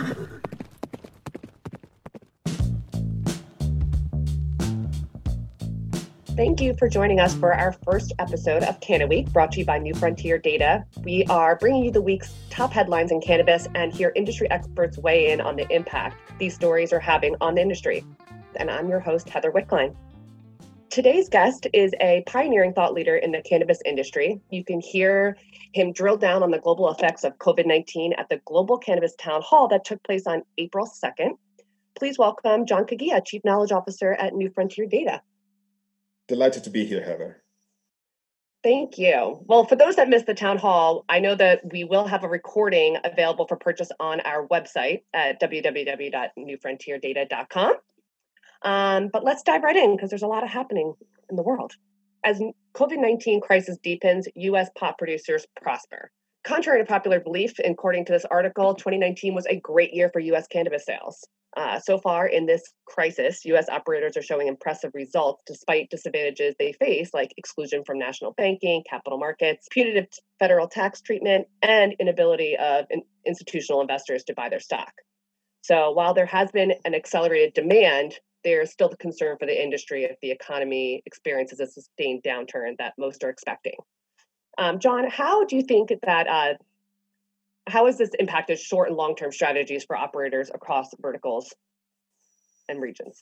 Thank you for joining us for our first episode of Canna Week, brought to you by New Frontier Data. We are bringing you the week's top headlines in cannabis and hear industry experts weigh in on the impact these stories are having on the industry. And I'm your host, Heather Wickline. Today's guest is a pioneering thought leader in the cannabis industry. You can hear him drill down on the global effects of COVID-19 at the Global Cannabis Town Hall that took place on April 2nd. Please welcome John Kagia, Chief Knowledge Officer at New Frontier Data. Delighted to be here, Heather. Thank you. Well, for those that missed the town hall, I know that we will have a recording available for purchase on our website at www.newfrontierdata.com. But let's dive right in because there's a lot happening in the world. As COVID-19 crisis deepens, U.S. pot producers prosper. Contrary to popular belief, according to this article, 2019 was a great year for U.S. cannabis sales. So far in this crisis, U.S. operators are showing impressive results despite disadvantages they face, like exclusion from national banking, capital markets, punitive federal tax treatment, and inability of institutional investors to buy their stock. So while there has been an accelerated demand, there's still the concern for the industry if the economy experiences a sustained downturn that most are expecting. John, how do you think that how has this impacted short and long-term strategies for operators across verticals and regions?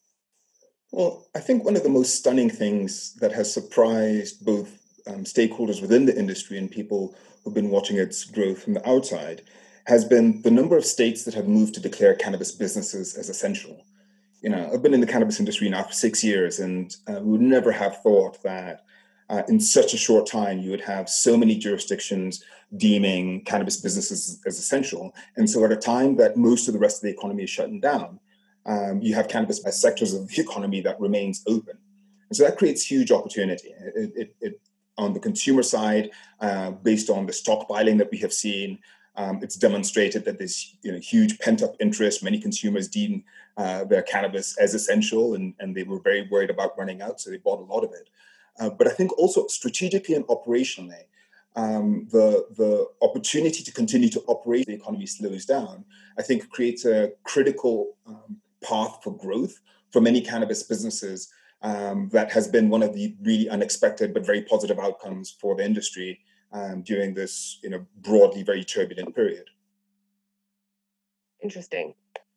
Well, I think one of the most stunning things that has surprised both stakeholders within the industry and people who've been watching its growth from the outside has been the number of states that have moved to declare cannabis businesses as essential. I've been in the cannabis industry now for 6 years, and we would never have thought that in such a short time, you would have so many jurisdictions deeming cannabis businesses as essential. And so at a time that most of the rest of the economy is shutting down, you have cannabis as sectors of the economy that remains open. And so that creates huge opportunity. It on the consumer side, based on the stockpiling that we have seen, it's demonstrated that there's huge pent-up interest. Many consumers deem their cannabis as essential, and they were very worried about running out, so they bought a lot of it. But I think also strategically and operationally, the opportunity to continue to operate the economy slows down, I think creates a critical path for growth for many cannabis businesses that has been one of the really unexpected but very positive outcomes for the industry during this broadly very turbulent period. Interesting.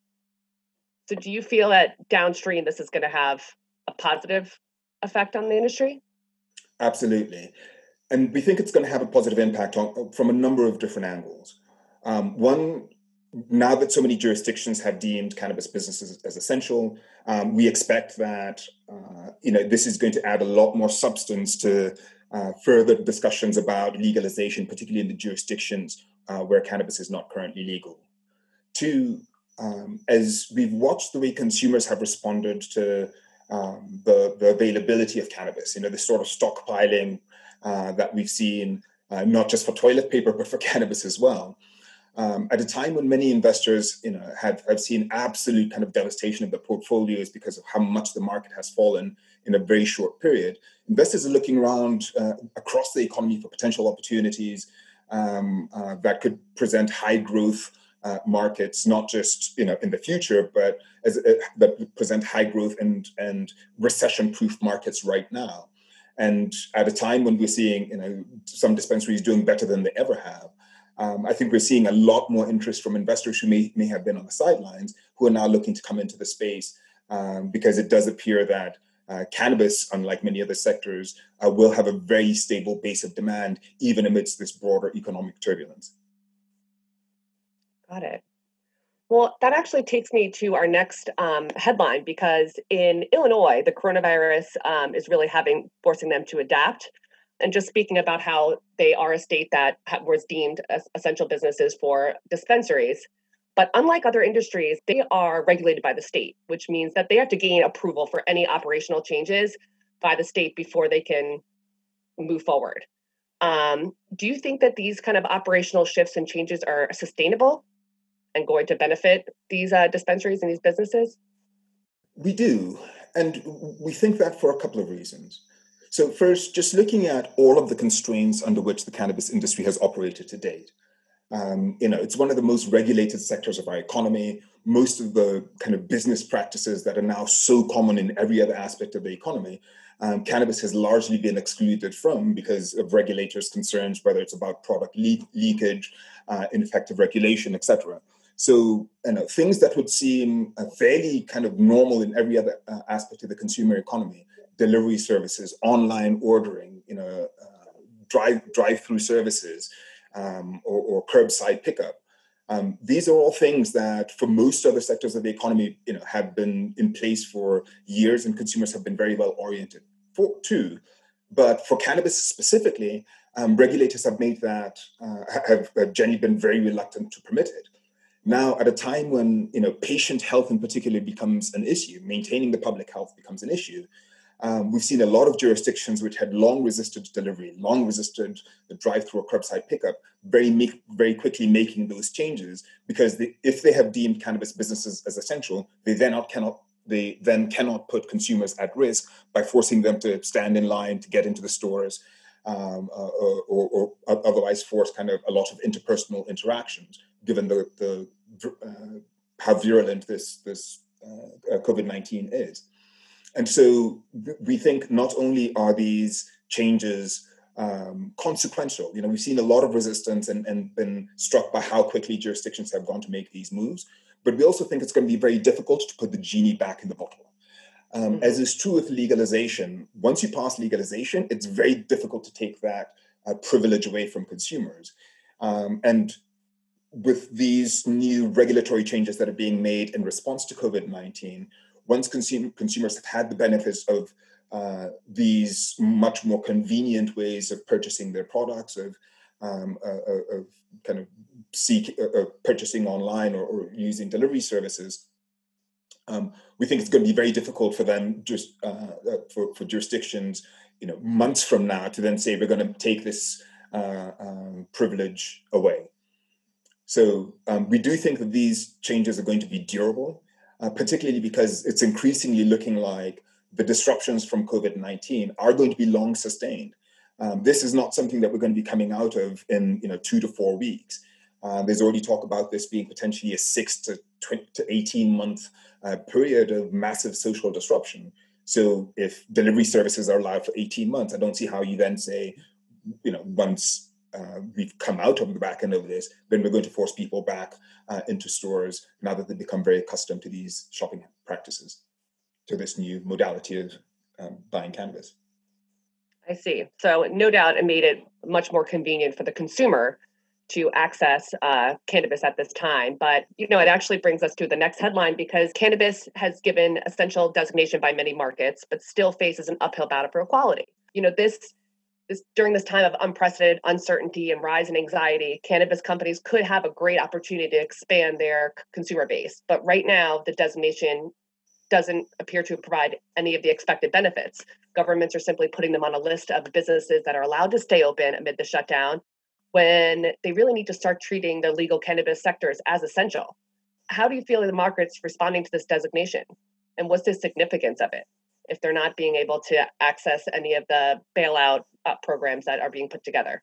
So do you feel that downstream this is going to have a positive effect on the industry? Absolutely. And we think it's going to have a positive impact from a number of different angles. One, now that so many jurisdictions have deemed cannabis businesses as essential, we expect that this is going to add a lot more substance to further discussions about legalization, particularly in the jurisdictions where cannabis is not currently legal. Two, as we've watched the way consumers have responded to the availability of cannabis, the sort of stockpiling that we've seen, not just for toilet paper, but for cannabis as well. At a time when many investors, have seen absolute kind of devastation of their portfolios because of how much the market has fallen in a very short period, investors are looking around across the economy for potential opportunities that could present high growth markets, not just in the future, but that present high growth and recession-proof markets right now. And at a time when we're seeing some dispensaries doing better than they ever have, I think we're seeing a lot more interest from investors who may have been on the sidelines, who are now looking to come into the space because it does appear that cannabis, unlike many other sectors, will have a very stable base of demand, even amidst this broader economic turbulence. Got it. Well, that actually takes me to our next headline, because in Illinois, the coronavirus is really forcing them to adapt. And just speaking about how they are a state that was deemed as essential businesses for dispensaries. But unlike other industries, they are regulated by the state, which means that they have to gain approval for any operational changes by the state before they can move forward. Do you think that these kind of operational shifts and changes are sustainable and going to benefit these dispensaries and these businesses? We do. And we think that for a couple of reasons. So first, just looking at all of the constraints under which the cannabis industry has operated to date. It's one of the most regulated sectors of our economy. Most of the kind of business practices that are now so common in every other aspect of the economy, cannabis has largely been excluded from because of regulators' concerns, whether it's about product leakage, ineffective regulation, etc. So, things that would seem fairly kind of normal in every other aspect of the consumer economy, delivery services, online ordering, drive-through services, or curbside pickup. These are all things that, for most other sectors of the economy, have been in place for years, and consumers have been very well oriented too. But for cannabis specifically, regulators have made that have generally been very reluctant to permit it. Now, at a time when patient health in particular becomes an issue, maintaining the public health becomes an issue. We've seen a lot of jurisdictions which had long resisted delivery, long resisted the drive-through or curbside pickup, very quickly making those changes, because if they have deemed cannabis businesses as essential, they then cannot put consumers at risk by forcing them to stand in line to get into the stores, or otherwise force kind of a lot of interpersonal interactions, given how virulent this COVID-19 is. And so we think not only are these changes consequential, we've seen a lot of resistance and been struck by how quickly jurisdictions have gone to make these moves, but we also think it's going to be very difficult to put the genie back in the bottle. As is true with legalization, once you pass legalization, it's very difficult to take that privilege away from consumers. And with these new regulatory changes that are being made in response to COVID-19, once consumers have had the benefits of these much more convenient ways of purchasing their products, of kind of purchasing online or using delivery services, we think it's going to be very difficult for them, for jurisdictions, months from now, to then say we're going to take this privilege away. So we do think that these changes are going to be durable. Particularly because it's increasingly looking like the disruptions from COVID-19 are going to be long sustained. This is not something that we're going to be coming out of in 2 to 4 weeks. There's already talk about this being potentially a 6 to 18 month period of massive social disruption. So if delivery services are allowed for 18 months, I don't see how you then say, once we've come out of the back end of this, then we're going to force people back into stores now that they've become very accustomed to these shopping practices, to this new modality of buying cannabis. I see. So no doubt it made it much more convenient for the consumer to access cannabis at this time. But, it actually brings us to the next headline, because cannabis has given essential designation by many markets, but still faces an uphill battle for equality. During this time of unprecedented uncertainty and rise in anxiety, cannabis companies could have a great opportunity to expand their consumer base. But right now, the designation doesn't appear to provide any of the expected benefits. Governments are simply putting them on a list of businesses that are allowed to stay open amid the shutdown, when they really need to start treating the legal cannabis sectors as essential. How do you feel the market's responding to this designation? And what's the significance of it if they're not being able to access any of the bailout programs that are being put together?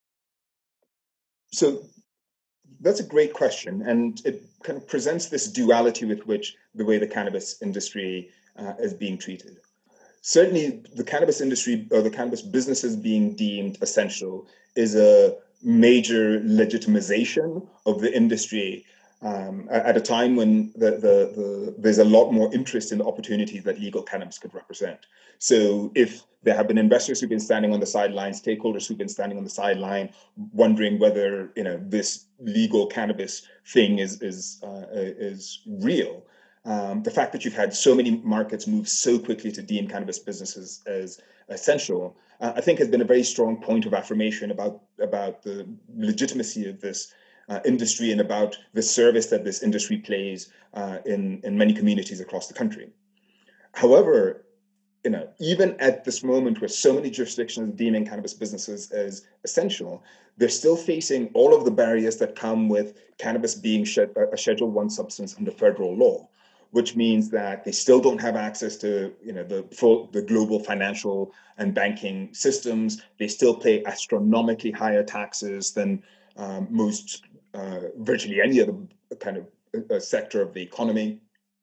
So that's a great question. And it kind of presents this duality with which the way the cannabis industry is being treated. Certainly, the cannabis industry or the cannabis businesses being deemed essential is a major legitimization of the industry at a time when there's a lot more interest in the opportunities that legal cannabis could represent. So if there have been investors who've been standing on the sidelines, stakeholders who've been standing on the sideline, wondering whether this legal cannabis thing is real, the fact that you've had so many markets move so quickly to deem cannabis businesses as essential, I think has been a very strong point of affirmation about the legitimacy of this industry and about the service that this industry plays in many communities across the country. However, even at this moment where so many jurisdictions are deeming cannabis businesses as essential, they're still facing all of the barriers that come with cannabis being a Schedule I substance under federal law, which means that they still don't have access to the global financial and banking systems. They still pay astronomically higher taxes than most virtually any other kind of sector of the economy.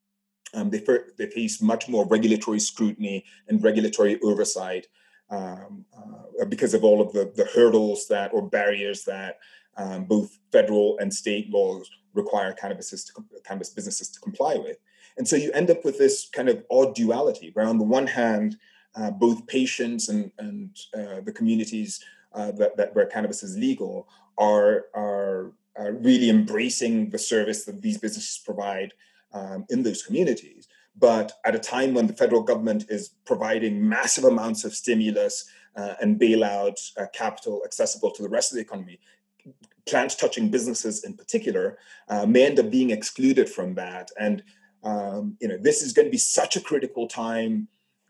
They face much more regulatory scrutiny and regulatory oversight because of all of the hurdles or barriers that both federal and state laws require cannabis businesses to comply with. And so you end up with this kind of odd duality, where on the one hand, both patients and the communities where cannabis is legal are really embracing the service that these businesses provide in those communities. But at a time when the federal government is providing massive amounts of stimulus and bailout capital accessible to the rest of the economy, plant-touching businesses in particular may end up being excluded from that. And this is going to be such a critical time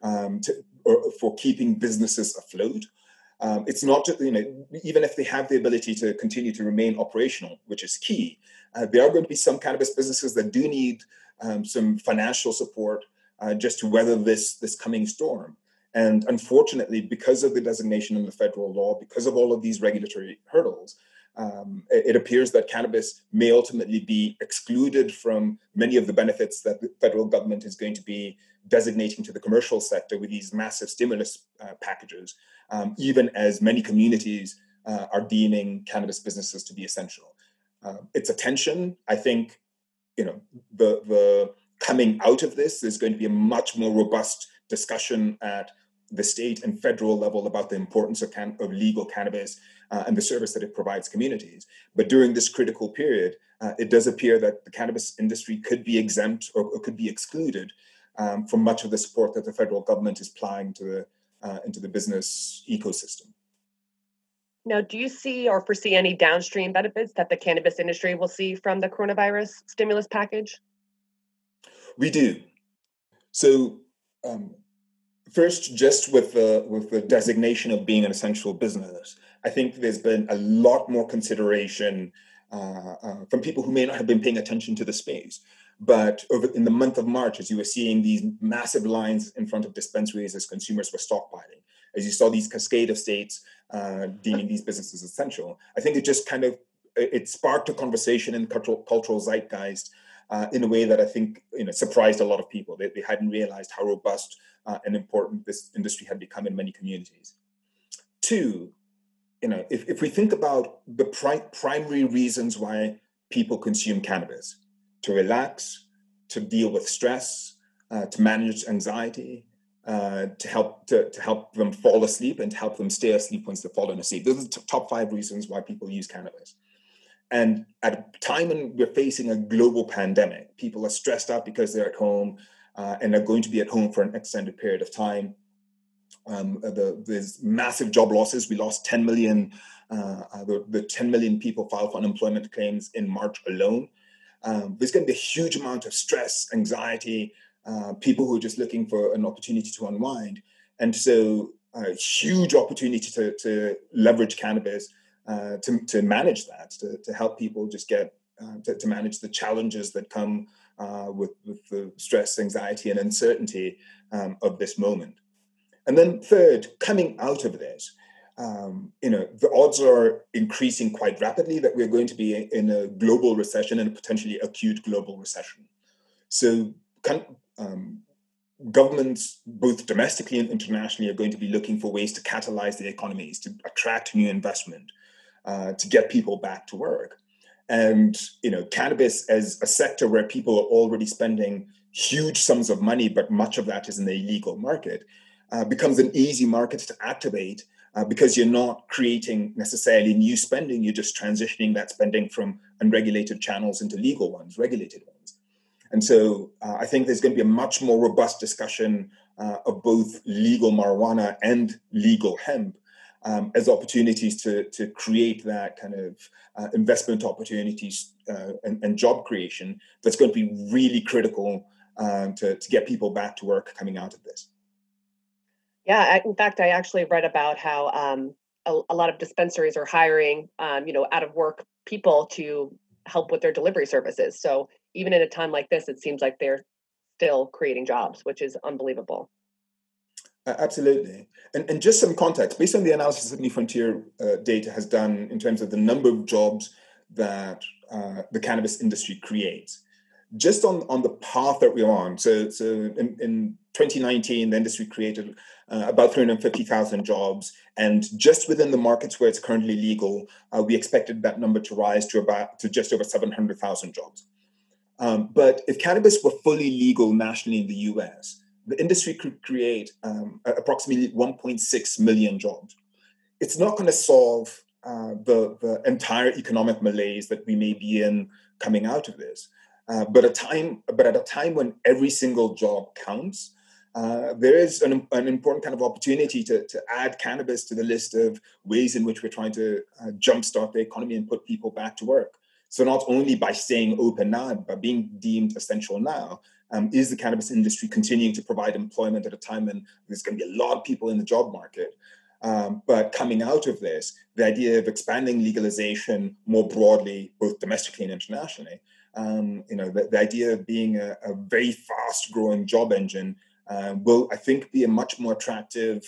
for keeping businesses afloat. It's not, even if they have the ability to continue to remain operational, which is key, there are going to be some cannabis businesses that do need some financial support just to weather this coming storm. And unfortunately, because of the designation in the federal law, because of all of these regulatory hurdles, it appears that cannabis may ultimately be excluded from many of the benefits that the federal government is going to be designating to the commercial sector with these massive stimulus packages, even as many communities are deeming cannabis businesses to be essential. It's a tension. I think, the coming out of this, there's going to be a much more robust discussion at the state and federal level about the importance of legal cannabis and the service that it provides communities. But during this critical period, it does appear that the cannabis industry could be exempt or could be excluded from much of the support that the federal government is applying into the business ecosystem. Now, do you see or foresee any downstream benefits that the cannabis industry will see from the coronavirus stimulus package? We do. So, first, just with the designation of being an essential business, I think there's been a lot more consideration from people who may not have been paying attention to the space. But in the month of March, as you were seeing these massive lines in front of dispensaries as consumers were stockpiling, as you saw these cascade of states deeming these businesses essential, I think it just it sparked a conversation in cultural zeitgeist in a way that I think surprised a lot of people. They hadn't realized how robust and important this industry had become in many communities. Two, if we think about the primary reasons why people consume cannabis, to relax, to deal with stress, to manage anxiety, to help them fall asleep and to help them stay asleep once they've fallen asleep. Those are the top 5 reasons why people use cannabis. And at a time when we're facing a global pandemic, people are stressed out because they're at home and are going to be at home for an extended period of time. There's massive job losses. We lost 10 million. The 10 million people filed for unemployment claims in March alone. There's going to be a huge amount of stress, anxiety, people who are just looking for an opportunity to unwind. And so a huge opportunity to leverage cannabis to manage that, to help people just get to manage the challenges that come with the stress, anxiety, and uncertainty of this moment. And then third, coming out of this, the odds are increasing quite rapidly that we're going to be in a global recession and a potentially acute global recession. So governments, both domestically and internationally, are going to be looking for ways to catalyze the economies, to attract new investment, to get people back to work. And, cannabis as a sector where people are already spending huge sums of money, but much of that is in the illegal market, becomes an easy market to activate because you're not creating necessarily new spending. You're just transitioning that spending from unregulated channels into legal ones, regulated ones. And so I think there's going to be a much more robust discussion of both legal marijuana and legal hemp as opportunities to create that kind of investment opportunities and job creation that's going to be really critical to get people back to work coming out of this. Yeah, in fact, I actually read about how a lot of dispensaries are hiring, out of work people to help with their delivery services. So even in a time like this, it seems like they're still creating jobs, which is unbelievable. Absolutely. And just some context, based on the analysis that New Frontier Data has done in terms of the number of jobs that the cannabis industry creates. Just on the path that we're on, so in 2019, the industry created about 350,000 jobs, and just within the markets where it's currently legal, we expected that number to rise to just over 700,000 jobs. But if cannabis were fully legal nationally in the US, the industry could create approximately 1.6 million jobs. It's not going to solve the entire economic malaise that we may be in coming out of this. But at a time when every single job counts, there is an important kind of opportunity to add cannabis to the list of ways in which we're trying to jumpstart the economy and put people back to work. So not only by staying open now, but being deemed essential now, is the cannabis industry continuing to provide employment at a time when there's going to be a lot of people in the job market. But coming out of this, the idea of expanding legalization more broadly, both domestically and internationally, the idea of being a very fast-growing job engine will, I think, be a much more attractive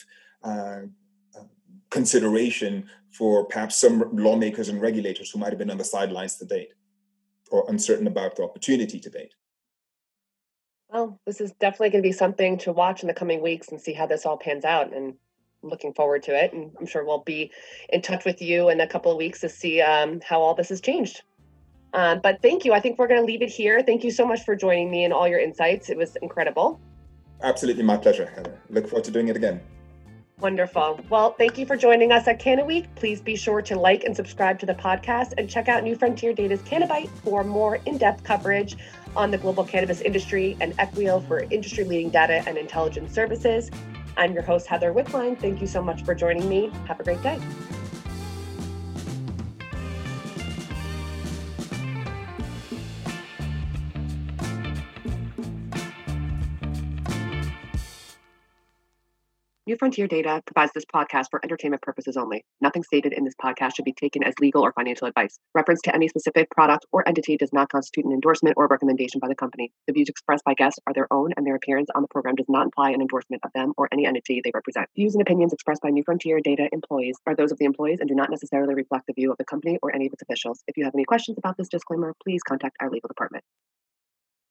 consideration for perhaps some lawmakers and regulators who might have been on the sidelines to date or uncertain about the opportunity to date. Well, this is definitely going to be something to watch in the coming weeks and see how this all pans out. And I'm looking forward to it. And I'm sure we'll be in touch with you in a couple of weeks to see how all this has changed. But thank you. I think we're going to leave it here. Thank you so much for joining me and all your insights. It was incredible. Absolutely my pleasure, Heather. Look forward to doing it again. Wonderful. Well, thank you for joining us at CannaWeek. Please be sure to like and subscribe to the podcast and check out New Frontier Data's Cannabite for more in-depth coverage on the global cannabis industry and Equio for industry-leading data and intelligence services. I'm your host, Heather Wickline. Thank you so much for joining me. Have a great day. New Frontier Data provides this podcast for entertainment purposes only. Nothing stated in this podcast should be taken as legal or financial advice. Reference to any specific product or entity does not constitute an endorsement or recommendation by the company. The views expressed by guests are their own, and their appearance on the program does not imply an endorsement of them or any entity they represent. Views and opinions expressed by New Frontier Data employees are those of the employees and do not necessarily reflect the view of the company or any of its officials. If you have any questions about this disclaimer, please contact our legal department.